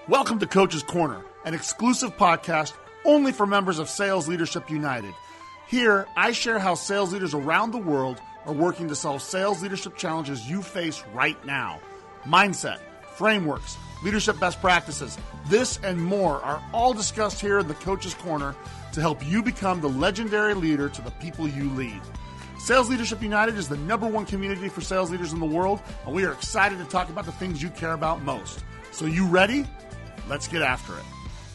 Welcome to Coach's Corner, an exclusive podcast only for members of Sales Leadership United. Here, I share how sales leaders around the world are working to solve sales leadership challenges you face right now. Mindset, frameworks, leadership best practices, this and more are all discussed here in the Coach's Corner to help you become the legendary leader to the people you lead. Sales Leadership United is the #1 community for sales leaders in the world, and we are excited to talk about the things you care about most. So you ready? Let's get after it.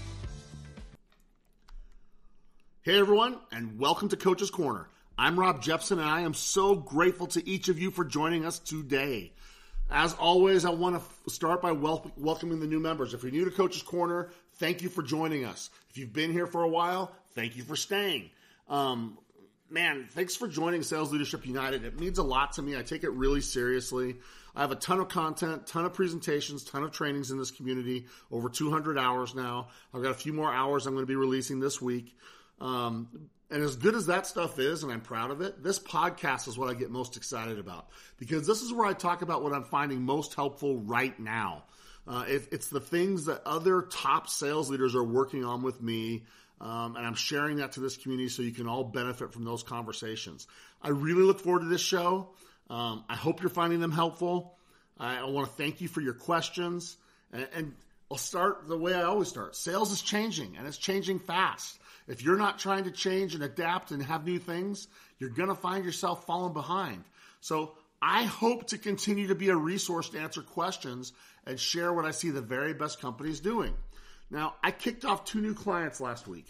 Hey everyone, and welcome to Coach's Corner. I'm Rob Jepson, and I am so grateful to each of you for joining us today. As always, I want to start by welcoming the new members. If you're new to Coach's Corner, thank you for joining us. If you've been here for a while, thank you for staying. Thanks for joining Sales Leadership United. It means a lot to me. I take it really seriously. I have a ton of content, ton of presentations, ton of trainings in this community, over 200 hours now. I've got a few more hours I'm going to be releasing this week. And as good as that stuff is, and I'm proud of it, this podcast is what I get most excited about, because this is where I talk about what I'm finding most helpful right now. It's the things that other top sales leaders are working on with me, and I'm sharing that to this community so you can all benefit from those conversations. I really look forward to this show. I hope you're finding them helpful. I want to thank you for your questions. And I'll start the way I always start. Sales is changing, and it's changing fast. If you're not trying to change and adapt and have new things, you're going to find yourself falling behind. So I hope to continue to be a resource to answer questions and share what I see the very best companies doing. Now, I kicked off 2 new clients last week.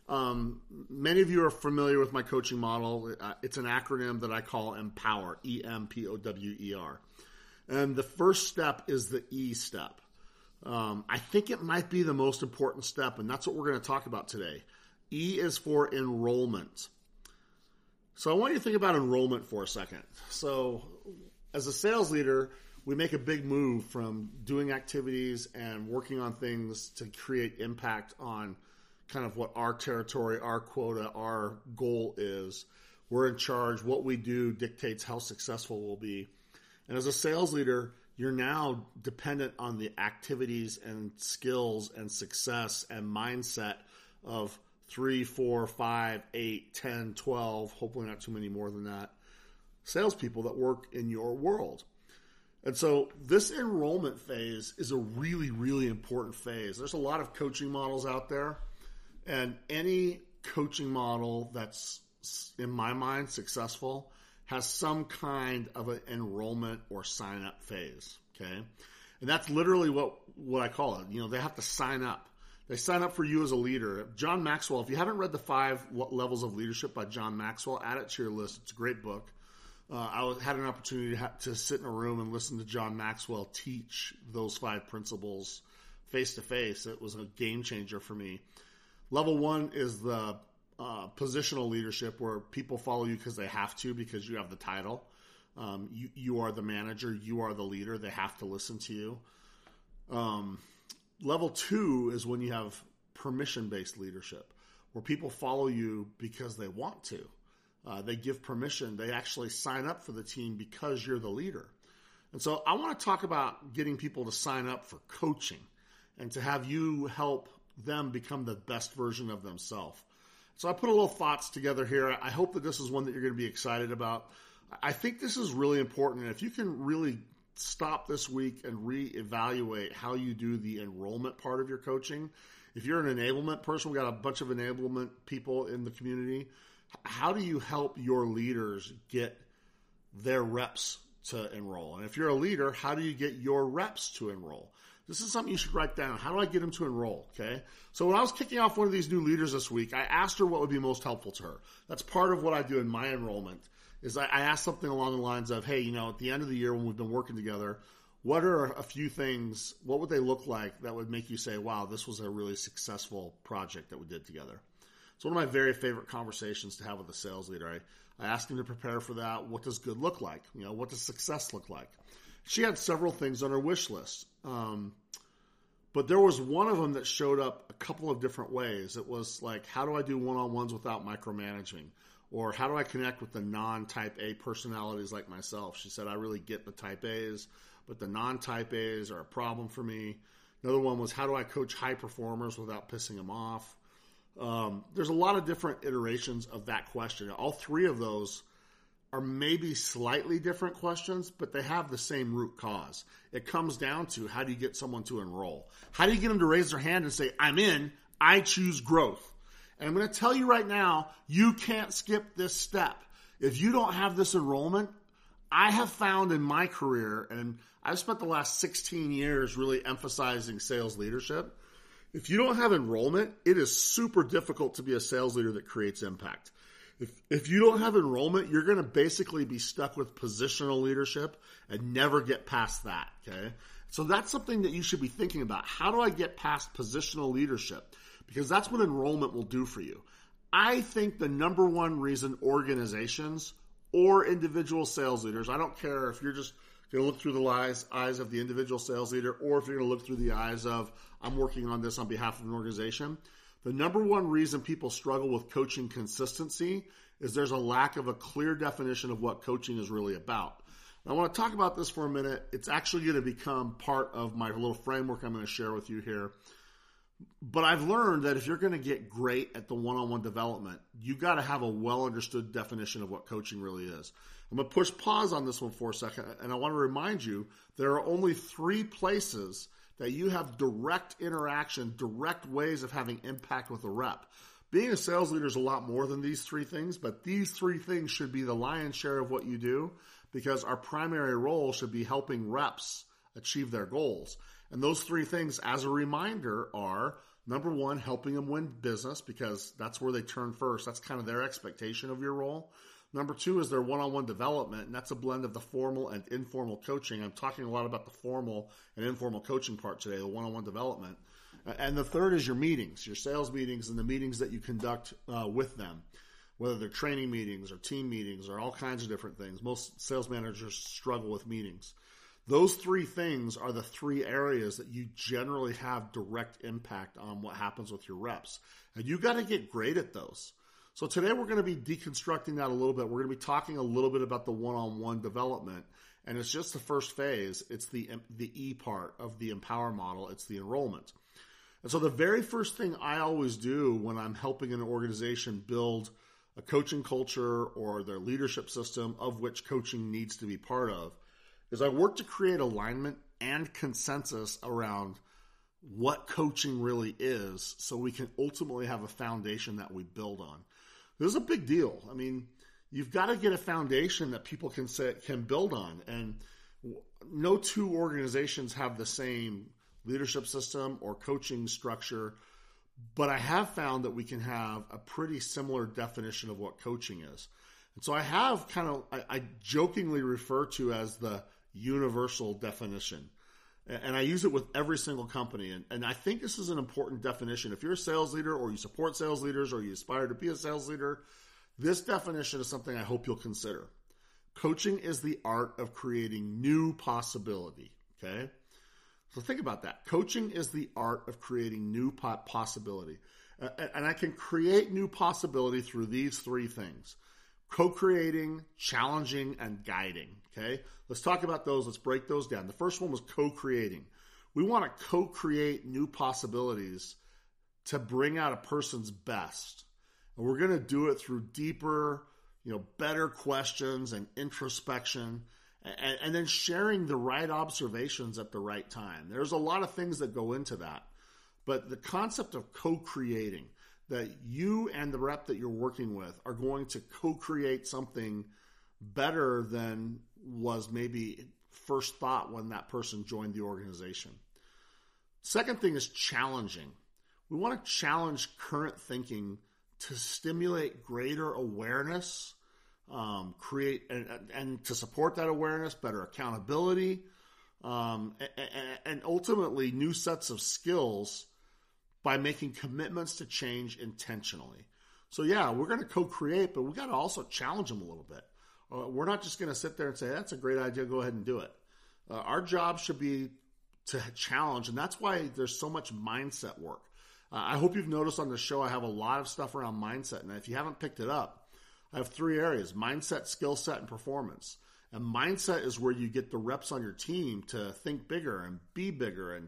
Many of you are familiar with my coaching model. It's an acronym that I call EMPOWER, E-M-P-O-W-E-R. And the first step is the E step. I think it might be the most important step, and that's what we're going to talk about today. E is for enrollment. So I want you to think about enrollment for a second. So as a sales leader, we make a big move from doing activities and working on things to create impact on kind of what our territory, our quota, our goal is. We're in charge. What we do dictates how successful we'll be. And as a sales leader, you're now dependent on the activities and skills and success and mindset of 3, 4, 5, 8, 10, 12, hopefully not too many more than that, salespeople that work in your world. And so this enrollment phase is a really, really important phase. There's a lot of coaching models out there, and any coaching model that's, in my mind, successful has some kind of an enrollment or sign-up phase, okay? And that's literally what I call it. You know, they have to sign up. They sign up for you as a leader. John Maxwell, if you haven't read The 5 Levels of Leadership by John Maxwell, add it to your list. It's a great book. I had an opportunity to sit in a room and listen to John Maxwell teach those 5 principles face-to-face. It was a game changer for me. Level 1 is the positional leadership, where people follow you because they have to, because you have the title. You are the manager. You are the leader. They have to listen to you. Level 2 is when you have permission-based leadership, where people follow you because they want to. They give permission. They actually sign up for the team because you're the leader. And so I want to talk about getting people to sign up for coaching and to have you help them become the best version of themselves. So I put a little thoughts together here. I hope that this is one that you're going to be excited about. I think this is really important. And if you can really stop this week and reevaluate how you do the enrollment part of your coaching. If you're an enablement person, we got a bunch of enablement people in the community. How do you help your leaders get their reps to enroll? And if you're a leader, how do you get your reps to enroll? This is something you should write down. How do I get them to enroll? Okay. So when I was kicking off one of these new leaders this week, I asked her what would be most helpful to her. That's part of what I do in my enrollment. Is I asked something along the lines of, hey, at the end of the year when we've been working together, what are a few things, what would they look like that would make you say, wow, this was a really successful project that we did together? It's one of my very favorite conversations to have with a sales leader. I asked him to prepare for that. What does good look like? What does success look like? She had several things on her wish list. But there was one of them that showed up a couple of different ways. It was like, how do I do one-on-ones without micromanaging? Or how do I connect with the non-type A personalities like myself? She said, I really get the type A's, but the non-type A's are a problem for me. Another one was, how do I coach high performers without pissing them off? There's a lot of different iterations of that question. All three of those are maybe slightly different questions, but they have the same root cause. It comes down to, how do you get someone to enroll? How do you get them to raise their hand and say, I'm in, I choose growth? And I'm going to tell you right now, you can't skip this step. If you don't have this enrollment, I have found in my career, and I've spent the last 16 years really emphasizing sales leadership. If you don't have enrollment, it is super difficult to be a sales leader that creates impact. If you don't have enrollment, you're going to basically be stuck with positional leadership and never get past that, okay? So that's something that you should be thinking about. How do I get past positional leadership? Because that's what enrollment will do for you. I think the number one reason organizations or individual sales leaders, I don't care if you're just going to look through the eyes of the individual sales leader, or if you're going to look through the eyes of, I'm working on this on behalf of an organization. The number one reason people struggle with coaching consistency is there's a lack of a clear definition of what coaching is really about. I want to talk about this for a minute. It's actually going to become part of my little framework I'm going to share with you here. But I've learned that if you're going to get great at the one-on-one development, you got to have a well-understood definition of what coaching really is. I'm going to push pause on this one for a second, and I want to remind you there are only 3 places that you have direct interaction, direct ways of having impact with a rep. Being a sales leader is a lot more than these 3 things, but these 3 things should be the lion's share of what you do, because our primary role should be helping reps achieve their goals. And those 3 things, as a reminder, are, number 1, helping them win business, because that's where they turn first. That's kind of their expectation of your role. Number 2 is their one-on-one development, and that's a blend of the formal and informal coaching. I'm talking a lot about the formal and informal coaching part today, the one-on-one development. And the third is your meetings, your sales meetings, and the meetings that you conduct with them, whether they're training meetings or team meetings or all kinds of different things. Most sales managers struggle with meetings. Those 3 things are the 3 areas that you generally have direct impact on what happens with your reps. And you got to get great at those. So today we're going to be deconstructing that a little bit. We're going to be talking a little bit about the one-on-one development. And it's just the first phase. It's the E part of the Empower model. It's the enrollment. And so the very first thing I always do when I'm helping an organization build a coaching culture or their leadership system, of which coaching needs to be part of, is I work to create alignment and consensus around what coaching really is, so we can ultimately have a foundation that we build on. This is a big deal. I mean, you've got to get a foundation that people can build on. And no 2 organizations have the same leadership system or coaching structure, but I have found that we can have a pretty similar definition of what coaching is. And so I have I jokingly refer to as the universal definition. And I use it with every single company. And I think this is an important definition. If you're a sales leader, or you support sales leaders, or you aspire to be a sales leader, this definition is something I hope you'll consider. Coaching is the art of creating new possibility. Okay? So think about that. Coaching is the art of creating new possibility. And I can create new possibility through these 3 things: co-creating, challenging, and guiding. Okay? Let's talk about those. Let's break those down. The first one was co-creating. We want to co-create new possibilities to bring out a person's best. And we're going to do it through deeper, better questions and introspection, and then sharing the right observations at the right time. There's a lot of things that go into that. But the concept of co-creating, that you and the rep that you're working with are going to co-create something better than was maybe first thought when that person joined the organization. Second thing is challenging. We want to challenge current thinking to stimulate greater awareness, create and to support that awareness, better accountability, and ultimately new sets of skills by making commitments to change intentionally. So yeah, we're going to co-create, but we got to also challenge them a little bit. We're not just going to sit there and say, that's a great idea, go ahead and do it. Our job should be to challenge, and that's why there's so much mindset work. I hope you've noticed on the show I have a lot of stuff around mindset, and if you haven't picked it up, I have 3 areas: mindset, skill set, and performance. And mindset is where you get the reps on your team to think bigger and be bigger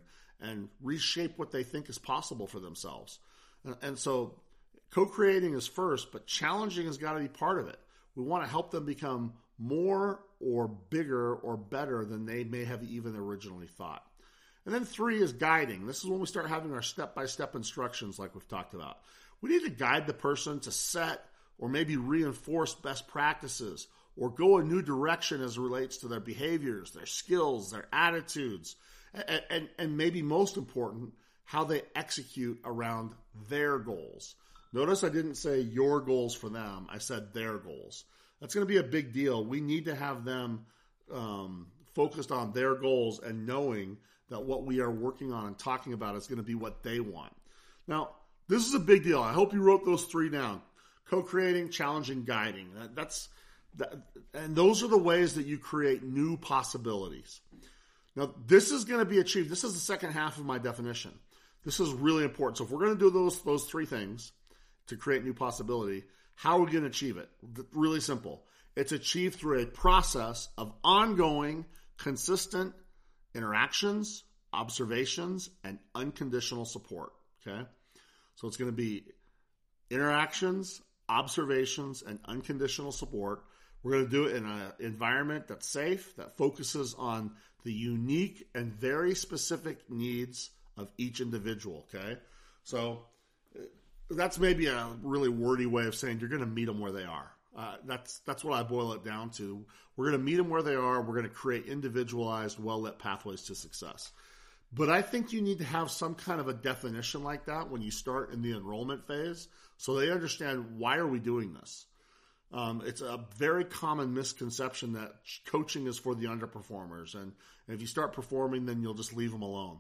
and reshape what they think is possible for themselves. And so co-creating is first, but challenging has got to be part of it. We want to help them become more or bigger or better than they may have even originally thought. And then 3 is guiding. This is when we start having our step-by-step instructions like we've talked about. We need to guide the person to set or maybe reinforce best practices or go a new direction as it relates to their behaviors, their skills, their attitudes, and maybe most important, how they execute around their goals. Notice I didn't say your goals for them. I said their goals. That's going to be a big deal. We need to have them focused on their goals and knowing that what we are working on and talking about is going to be what they want. Now, this is a big deal. I hope you wrote those 3 down. Co-creating, challenging, guiding. And those are the ways that you create new possibilities. Now, this is going to be achieved. This is the second half of my definition. This is really important. So if we're going to do those 3 things to create new possibility, how are we going to achieve it? Really simple. It's achieved through a process of ongoing, consistent interactions, observations, and unconditional support. Okay? So it's going to be interactions, observations, and unconditional support. We're going to do it in an environment that's safe, that focuses on the unique and very specific needs of each individual, okay? So that's maybe a really wordy way of saying you're going to meet them where they are. That's what I boil it down to. We're going to meet them where they are. We're going to create individualized, well-lit pathways to success. But I think you need to have some kind of a definition like that when you start in the enrollment phase so they understand, why are we doing this? It's a very common misconception that coaching is for the underperformers. And if you start performing, then you'll just leave them alone.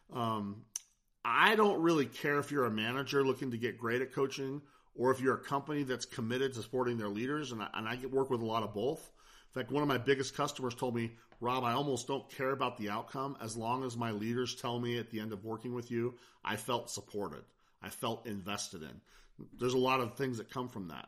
I don't really care if you're a manager looking to get great at coaching or if you're a company that's committed to supporting their leaders. And I work with a lot of both. In fact, one of my biggest customers told me, Rob, I almost don't care about the outcome as long as my leaders tell me at the end of working with you, I felt supported. I felt invested in. There's a lot of things that come from that.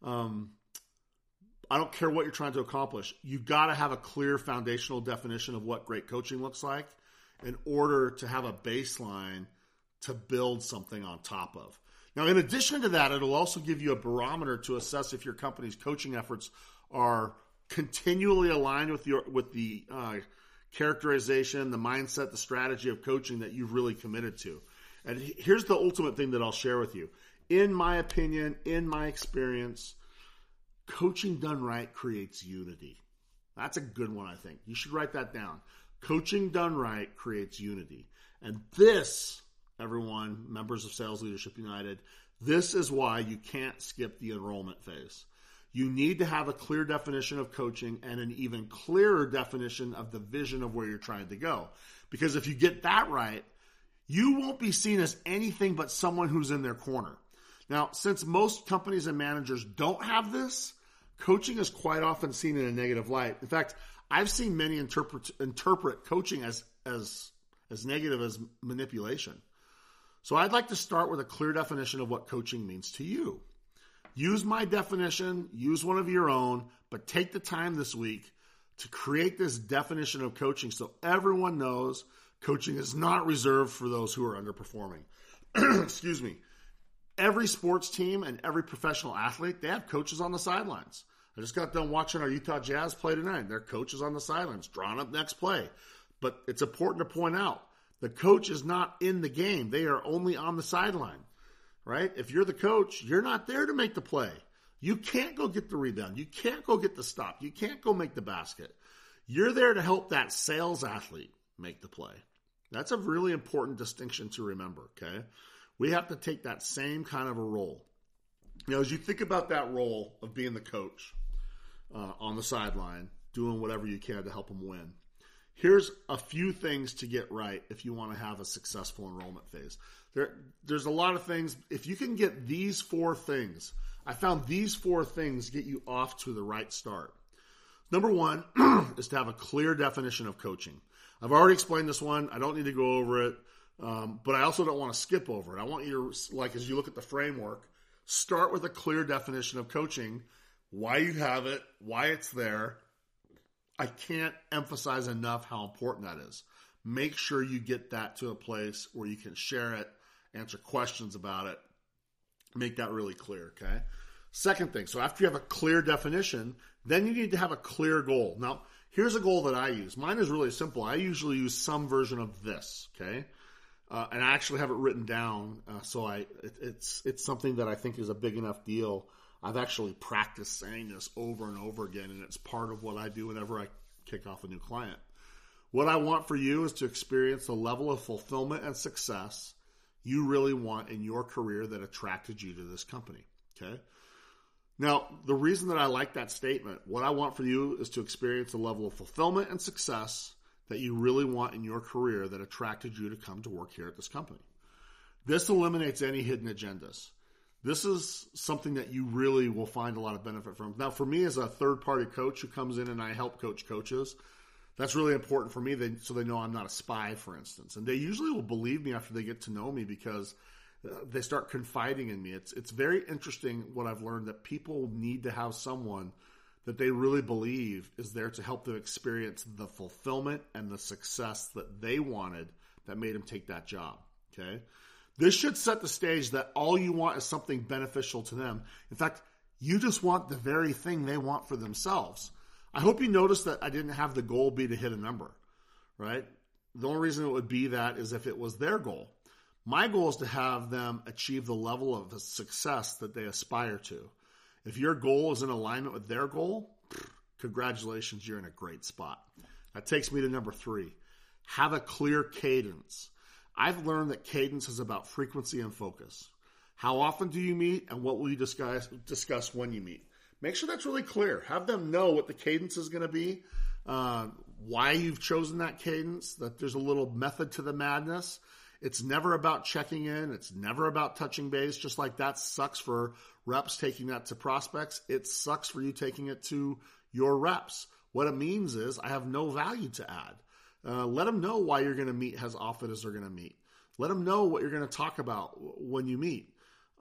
I don't care what you're trying to accomplish. You've got to have a clear foundational definition of what great coaching looks like in order to have a baseline to build something on top of. Now, in addition to that, it'll also give you a barometer to assess if your company's coaching efforts are continually aligned with the characterization, the mindset, the strategy of coaching that you've really committed to. And here's the ultimate thing that I'll share with you. In my opinion, in my experience, coaching done right creates unity. That's a good one, I think. You should write that down. Coaching done right creates unity. And this, everyone, members of Sales Leadership United, this is why you can't skip the enrollment phase. You need to have a clear definition of coaching and an even clearer definition of the vision of where you're trying to go. Because if you get that right, you won't be seen as anything but someone who's in their corner. Now, since most companies and managers don't have this, coaching is quite often seen in a negative light. In fact, I've seen many interpret coaching as negative as manipulation. So I'd like to start with a clear definition of what coaching means to you. Use my definition, use one of your own, but take the time this week to create this definition of coaching so everyone knows coaching is not reserved for those who are underperforming. Excuse me. Every sports team and every professional athlete, they have coaches on the sidelines. I just got done watching our Utah Jazz play tonight. Their coach is on the sidelines, drawing up next play. But it's important to point out, the coach is not in the game. They are only on the sideline, right? If you're the coach, you're not there to make the play. You can't go get the rebound. You can't go get the stop. You can't go make the basket. You're there to help that sales athlete make the play. That's a really important distinction to remember, okay? We have to take that same kind of a role. Now, as you think about that role of being the coach on the sideline, doing whatever you can to help them win, here's a few things to get right if you want to have a successful enrollment phase. There's a lot of things. If you can get these 4 things, I found these 4 things get you off to the right start. Number 1 is to have a clear definition of coaching. I've already explained this one. I don't need to go over it. But I also don't want to skip over it. I want you to, like, as you look at the framework, start with a clear definition of coaching, why you have it, why it's there. I can't emphasize enough how important that is. make sure you get that to a place where you can share it, answer questions about it, make that really clear, okay? Second thing, so after you have a clear definition, then you need to have a clear goal. Now, here's a goal that I use. Mine is really simple. I usually use some version of this, okay? And I actually have it written down, so it's something that I think is a big enough deal. I've actually practiced saying this over and over again, and it's part of what I do whenever I kick off a new client. What I want for you is to experience the level of fulfillment and success you really want in your career that attracted you to this company, okay? Now, the reason that I like that statement, what I want for you is to experience the level of fulfillment and success that you really want in your career that attracted you to come to work here at this company. This eliminates any hidden agendas. This is something that you really will find a lot of benefit from. Now, for me as a third-party coach who comes in and I help coach coaches, that's really important for me so they know I'm not a spy, for instance. And they usually will believe me after they get to know me because they start confiding in me. It's very interesting what I've learned, that people need to have someone that they really believe is there to help them experience the fulfillment and the success that they wanted that made them take that job, okay? This should set the stage that all you want is something beneficial to them. In fact, you just want the very thing they want for themselves. I hope you noticed that I didn't have the goal be to hit a number, right? The only reason it would be that is if it was their goal. My goal is to have them achieve the level of success that they aspire to. If your goal is in alignment with their goal, congratulations, you're in a great spot. That takes me to number 3. Have a clear cadence. I've learned that cadence is about frequency and focus. How often do you meet, and what will you discuss when you meet? Make sure that's really clear. Have them know what the cadence is going to be, why you've chosen that cadence, that there's a little method to the madness. It's never about checking in. It's never about touching base. Just like that sucks for reps taking that to prospects, it sucks for you taking it to your reps. What it means is I have no value to add. Let them know why you're going to meet as often as they're going to meet. Let them know what you're going to talk about when you meet.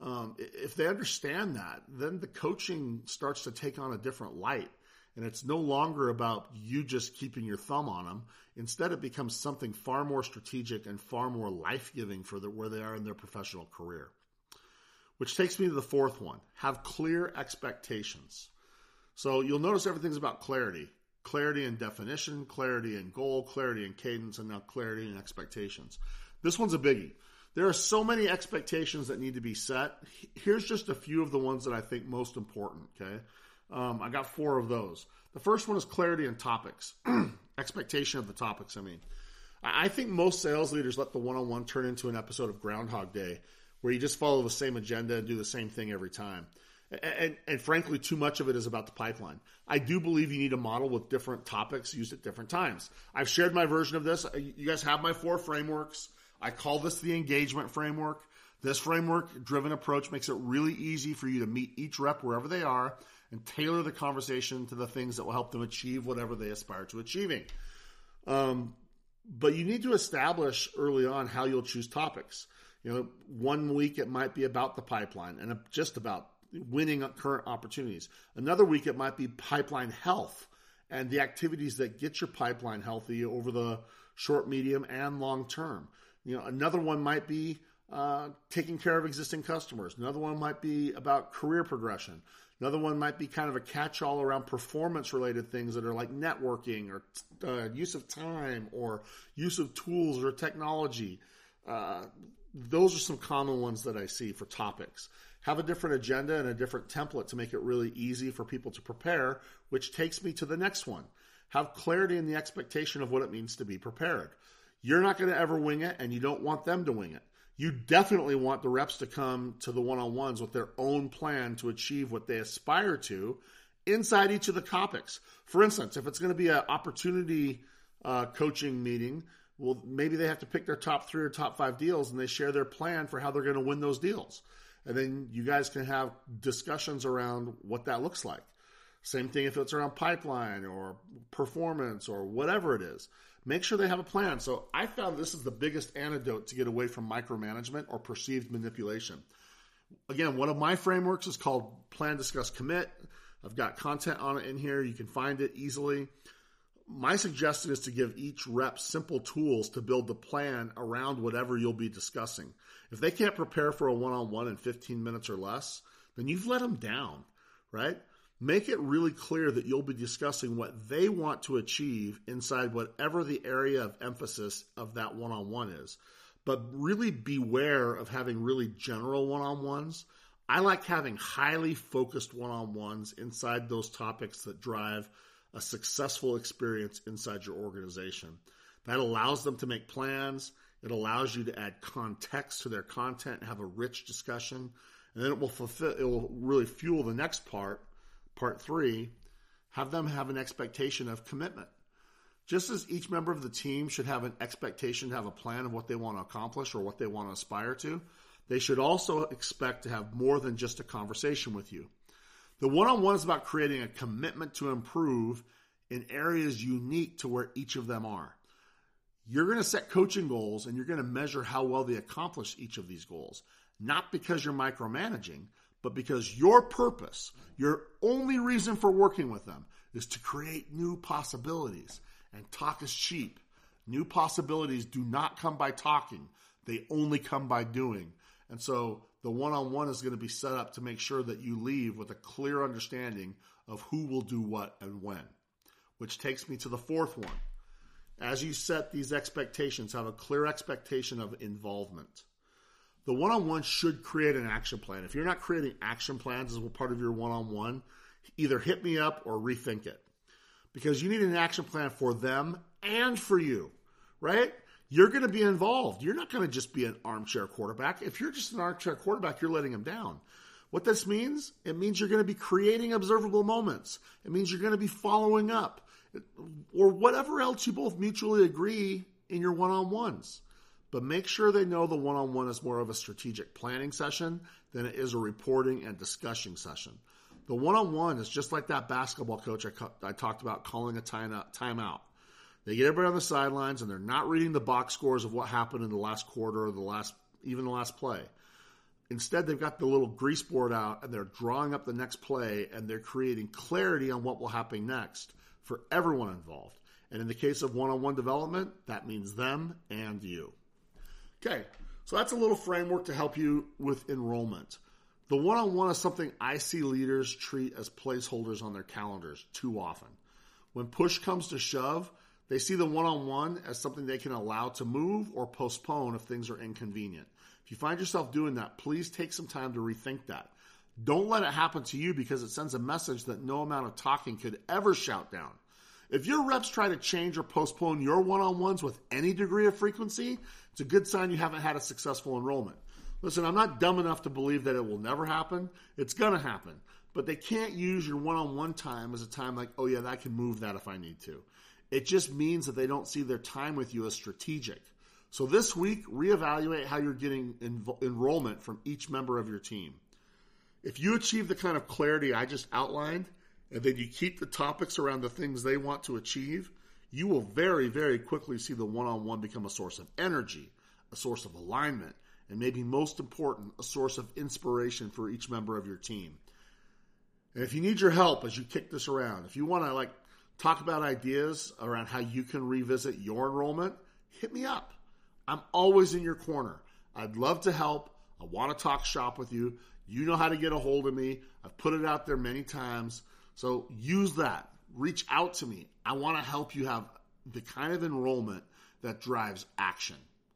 If they understand that, then the coaching starts to take on a different light. And it's no longer about you just keeping your thumb on them. Instead, it becomes something far more strategic and far more life-giving for where they are in their professional career. Which takes me to the 4th one. Have clear expectations. So you'll notice everything's about clarity. Clarity in definition, clarity in goal, clarity in cadence, and now clarity in expectations. This one's a biggie. There are so many expectations that need to be set. Here's just a few of the ones that I think most important, okay? I got 4 of those. The first one is clarity in topics. Expectation of the topics, I mean. I think most sales leaders let the one-on-one turn into an episode of Groundhog Day where you just follow the same agenda and do the same thing every time. And frankly, too much of it is about the pipeline. I do believe you need a model with different topics used at different times. I've shared my version of this. You guys have my 4 frameworks. I call this the engagement framework. This framework-driven approach makes it really easy for you to meet each rep wherever they are and tailor the conversation to the things that will help them achieve whatever they aspire to achieving. But you need to establish early on how you'll choose topics. You know, one week it might be about the pipeline and just about winning current opportunities. Another week it might be pipeline health and the activities that get your pipeline healthy over the short, medium, and long term. You know, another one might be taking care of existing customers. Another one might be about career progression. Another one might be kind of a catch-all around performance-related things that are like networking or use of time or use of tools or technology. Those are some common ones that I see for topics. Have a different agenda and a different template to make it really easy for people to prepare, which takes me to the next one. Have clarity in the expectation of what it means to be prepared. You're not going to ever wing it, and you don't want them to wing it. You definitely want the reps to come to the one-on-ones with their own plan to achieve what they aspire to inside each of the topics. For instance, if it's going to be an opportunity coaching meeting, well, maybe they have to pick their top 3 or top 5 deals, and they share their plan for how they're going to win those deals. And then you guys can have discussions around what that looks like. Same thing if it's around pipeline or performance or whatever it is. Make sure they have a plan. So I found this is the biggest antidote to get away from micromanagement or perceived manipulation. Again, one of my frameworks is called Plan, Discuss, Commit. I've got content on it in here. You can find it easily. my suggestion is to give each rep simple tools to build the plan around whatever you'll be discussing. If they can't prepare for a one-on-one in 15 minutes or less, then you've let them down, right? Make it really clear that you'll be discussing what they want to achieve inside whatever the area of emphasis of that one-on-one is. But really beware of having really general one-on-ones. I like having highly focused one-on-ones inside those topics that drive a successful experience inside your organization. That allows them to make plans. It allows you to add context to their content and have a rich discussion. And then it will really fuel the next part 3, have them have an expectation of commitment. Just as each member of the team should have an expectation to have a plan of what they want to accomplish or what they want to aspire to, they should also expect to have more than just a conversation with you. The one-on-one is about creating a commitment to improve in areas unique to where each of them are. You're going to set coaching goals and you're going to measure how well they accomplish each of these goals, not because you're micromanaging, but because your purpose, your only reason for working with them is to create new possibilities. And talk is cheap. New possibilities do not come by talking. They only come by doing. And so the one-on-one is going to be set up to make sure that you leave with a clear understanding of who will do what and when. Which takes me to the 4th one. As you set these expectations, have a clear expectation of involvement. The one-on-one should create an action plan. If you're not creating action plans as a part of your one-on-one, either hit me up or rethink it. Because you need an action plan for them and for you, right? You're going to be involved. You're not going to just be an armchair quarterback. If you're just an armchair quarterback, you're letting them down. What this means? It means you're going to be creating observable moments. It means you're going to be following up or whatever else you both mutually agree in your one-on-ones. But make sure they know the one-on-one is more of a strategic planning session than it is a reporting and discussion session. The one-on-one is just like that basketball coach I talked about calling a timeout. They get everybody on the sidelines and they're not reading the box scores of what happened in the last quarter or the last play. Instead, they've got the little grease board out and they're drawing up the next play and they're creating clarity on what will happen next for everyone involved. And in the case of one-on-one development, that means them and you. Okay, so that's a little framework to help you with enrollment. The one-on-one is something I see leaders treat as placeholders on their calendars too often. When push comes to shove, they see the one-on-one as something they can allow to move or postpone if things are inconvenient. If you find yourself doing that, please take some time to rethink that. Don't let it happen to you because it sends a message that no amount of talking could ever shout down. If your reps try to change or postpone your one-on-ones with any degree of frequency, it's a good sign you haven't had a successful enrollment. Listen, I'm not dumb enough to believe that it will never happen. It's going to happen. But they can't use your one-on-one time as a time like, oh yeah, I can move that if I need to. It just means that they don't see their time with you as strategic. So this week, reevaluate how you're getting enrollment from each member of your team. If you achieve the kind of clarity I just outlined, and then you keep the topics around the things they want to achieve, you will very, very quickly see the one-on-one become a source of energy, a source of alignment, and maybe most important, a source of inspiration for each member of your team. And if you need your help as you kick this around, if you want to talk about ideas around how you can revisit your enrollment, hit me up. I'm always in your corner. I'd love to help. I want to talk shop with you. You know how to get a hold of me. I've put it out there many times. So use that. Reach out to me. I want to help you have the kind of enrollment that drives action.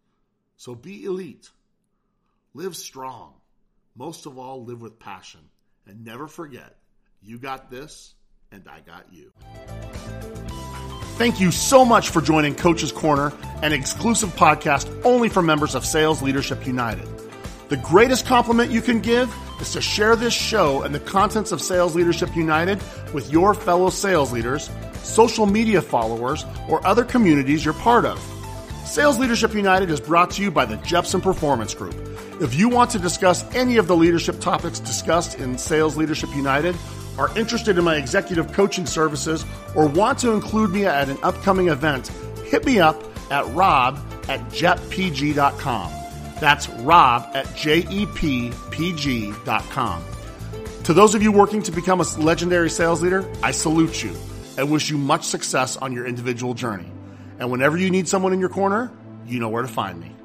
So be elite. Live strong. Most of all, live with passion. And never forget, you got this, and I got you. Thank you so much for joining Coach's Corner, an exclusive podcast only for members of Sales Leadership United. The greatest compliment you can give is to share this show and the contents of Sales Leadership United with your fellow sales leaders, social media followers, or other communities you're part of. Sales Leadership United is brought to you by the Jepson Performance Group. If you want to discuss any of the leadership topics discussed in Sales Leadership United, are interested in my executive coaching services, or want to include me at an upcoming event, hit me up at rob@jeppg.com. That's rob@jeppg.com. To those of you working to become a legendary sales leader, I salute you. and wish you much success on your individual journey. And whenever you need someone in your corner, you know where to find me.